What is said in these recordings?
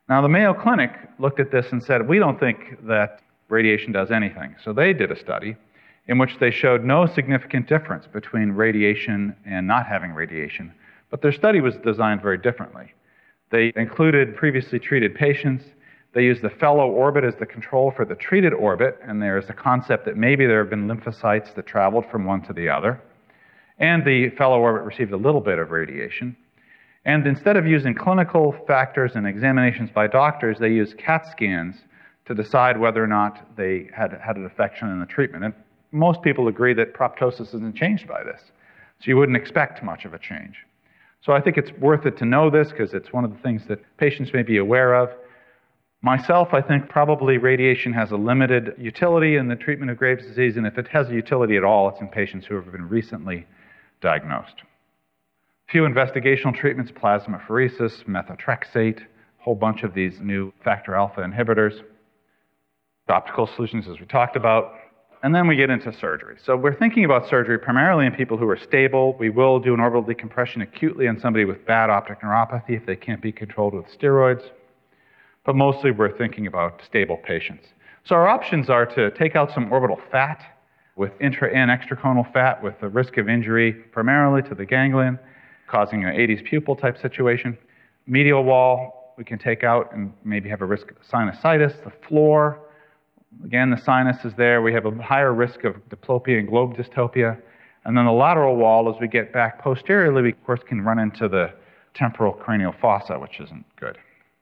Now, the Mayo Clinic looked at this and said, we don't think that radiation does anything. So they did a study in which they showed no significant difference between radiation and not having radiation. But their study was designed very differently. They included previously treated patients. They used the fellow orbit as the control for the treated orbit, and there is a concept that maybe there have been lymphocytes that traveled from one to the other. And the fellow orbit received a little bit of radiation. And instead of using clinical factors and examinations by doctors, they used CAT scans to decide whether or not they had an effect in the treatment. And most people agree that proptosis isn't changed by this. So you wouldn't expect much of a change. So I think it's worth it to know this because it's one of the things that patients may be aware of. Myself, I think probably radiation has a limited utility in the treatment of Graves' disease, and if it has a utility at all, it's in patients who have been recently diagnosed. Few investigational treatments, plasmapheresis, methotrexate, a whole bunch of these new factor alpha inhibitors, optical solutions as we talked about, and then we get into surgery. So we're thinking about surgery primarily in people who are stable. We will do an orbital decompression acutely on somebody with bad optic neuropathy if they can't be controlled with steroids. But mostly we're thinking about stable patients. So our options are to take out some orbital fat with intra and extraconal fat with the risk of injury primarily to the ganglion, causing an 80s pupil type situation. Medial wall we can take out and maybe have a risk of sinusitis. The floor, again, the sinus is there. We have a higher risk of diplopia and globe dystopia. And then the lateral wall, as we get back posteriorly, we of course can run into the temporal cranial fossa, which isn't good.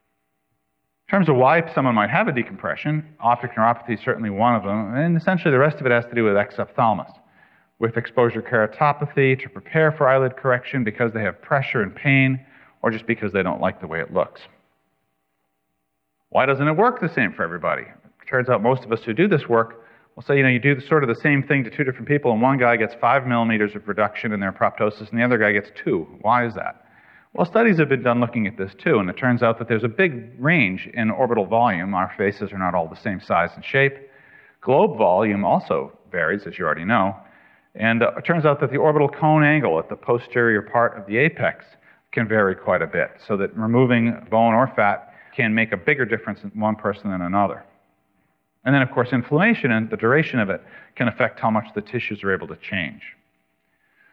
In terms of why someone might have a decompression, optic neuropathy is certainly one of them, and essentially the rest of it has to do with exophthalmos, with exposure keratopathy to prepare for eyelid correction because they have pressure and pain, or just because they don't like the way it looks. Why doesn't it work the same for everybody? It turns out most of us who do this work will say, you do sort of the same thing to two different people, and one guy gets 5 millimeters of reduction in their proptosis, and the other guy gets 2. Why is that? Well, studies have been done looking at this too, and it turns out that there's a big range in orbital volume. Our faces are not all the same size and shape. Globe volume also varies, as you already know. And it turns out that the orbital cone angle at the posterior part of the apex can vary quite a bit, so that removing bone or fat can make a bigger difference in one person than another. And then, of course, inflammation and the duration of it can affect how much the tissues are able to change.